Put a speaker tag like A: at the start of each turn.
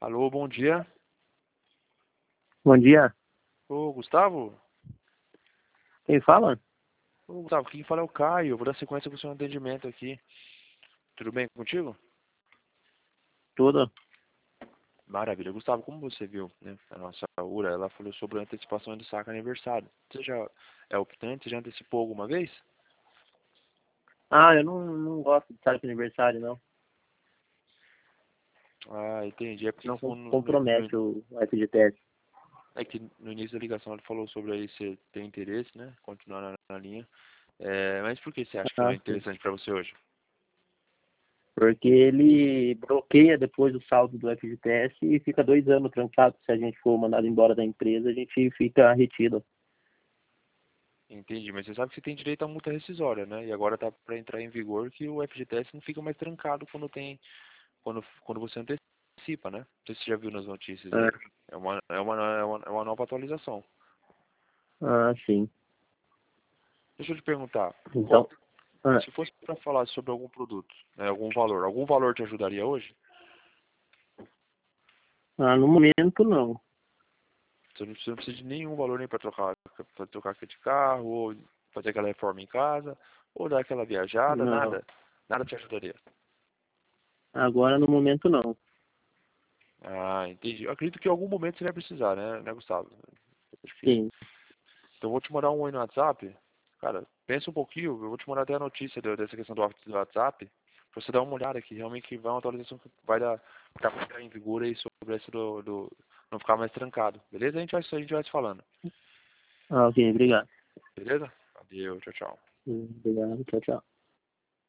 A: Alô, bom dia.
B: Bom dia.
A: Ô, Gustavo?
B: Quem fala?
A: Ô, Gustavo, quem fala é o Caio. Eu vou dar sequência com o seu atendimento aqui. Tudo bem contigo?
B: Tudo?
A: Maravilha. Gustavo, como você viu, né, a nossa URA, ela falou sobre a antecipação do saque aniversário. Você já é optante? Você já antecipou alguma vez?
B: Ah, eu não gosto de saque de aniversário, não.
A: Ah, entendi. É porque
B: Não
A: no-
B: compromete o FGTS.
A: é que no início da ligação ele falou sobre aí você tem interesse, né? Continuar na linha. Mas por que você acha que não
B: Ah,
A: é
B: sim.
A: interessante para você hoje?
B: Porque ele bloqueia depois o saldo do FGTS e fica 2 anos trancado. Se a gente for mandado embora da empresa, a gente fica retido.
A: Entendi, mas você sabe que você tem direito à multa rescisória, né? E agora tá para entrar em vigor que o FGTS não fica mais trancado quando você antecipa, né? Não sei se você já viu nas notícias
B: Ah,
A: aí. É uma nova atualização.
B: sim.
A: Deixa eu te perguntar,
B: Então, ah,
A: se fosse para falar sobre algum produto, né, algum valor te ajudaria hoje?
B: no momento não.
A: Você não precisa de nenhum valor nem para trocar aqui de carro, ou fazer aquela reforma em casa, ou dar aquela viajada,
B: Não.
A: nada. Nada te ajudaria.
B: Agora no momento não.
A: Ah, entendi. Eu acredito que em algum momento você vai precisar, né, Gustavo? Acho que...
B: Sim.
A: Então eu vou te mandar um oi no WhatsApp. Cara, pensa um pouquinho, eu vou te mandar até a notícia dessa questão do WhatsApp, pra você dar uma olhada aqui, realmente que vai uma atualização que vai ficar em vigor aí sobre esse não ficar mais trancado. Beleza? A gente vai se falando.
B: Ok, obrigado.
A: Beleza? Adeus, tchau, tchau.
B: Obrigado, tchau, tchau.